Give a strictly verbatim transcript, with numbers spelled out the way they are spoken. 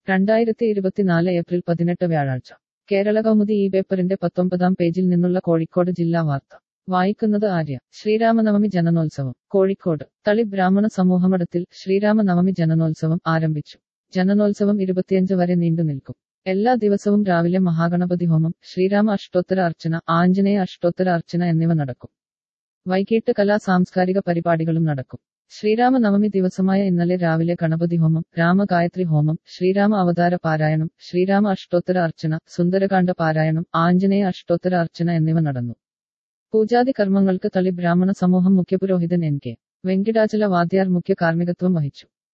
രണ്ടായിരത്തി ഇരുപത്തിനാല് ഏപ്രിൽ പതിനെട്ട് വ്യാഴാഴ്ച കേരള കൗമുദി ഈ പേപ്പറിന്റെ പത്തൊമ്പതാം പേജിൽ നിന്നുള്ള കോഴിക്കോട് ജില്ലാ വാർത്ത വായിക്കുന്നത് ആര്യ. ശ്രീരാമനവമി ജനനോത്സവം കോഴിക്കോട്. തളി ബ്രാഹ്മണ സമൂഹമഠത്തിൽ ശ്രീരാമനവമി ജനനോത്സവം ആരംഭിച്ചു. ജനനോത്സവം ഇരുപത്തിയഞ്ച് വരെ നീണ്ടുനിൽക്കും. എല്ലാ ദിവസവും രാവിലെ മഹാഗണപതി ഹോമം, ശ്രീരാമ അഷ്ടോത്തര അർച്ചന, ആഞ്ജനേയ അഷ്ടോത്തര അർച്ചന എന്നിവ നടക്കും. വൈകിട്ട് കലാ സാംസ്കാരിക പരിപാടികളും നടക്കും. ശ്രീരാമനവമി ദിവസമായ ഇന്നലെ രാവിലെ ഗണപതി ഹോമം, രാമഗായത്രി ഹോമം, ശ്രീരാമ അവതാര പാരായണം, ശ്രീരാമ അഷ്ടോത്തര അർച്ചന, സുന്ദരകാണ്ഡ പാരായണം, ആഞ്ജനേയ അഷ്ടോത്തര അർച്ചന എന്നിവ നടന്നു. പൂജാതി കർമ്മങ്ങൾക്ക് തളി ബ്രാഹ്മണ സമൂഹം മുഖ്യപുരോഹിതൻ എൻ കെ വെങ്കിടാചല വാദ്യാർ മുഖ്യ കാർമ്മികത്വം വഹിച്ചു.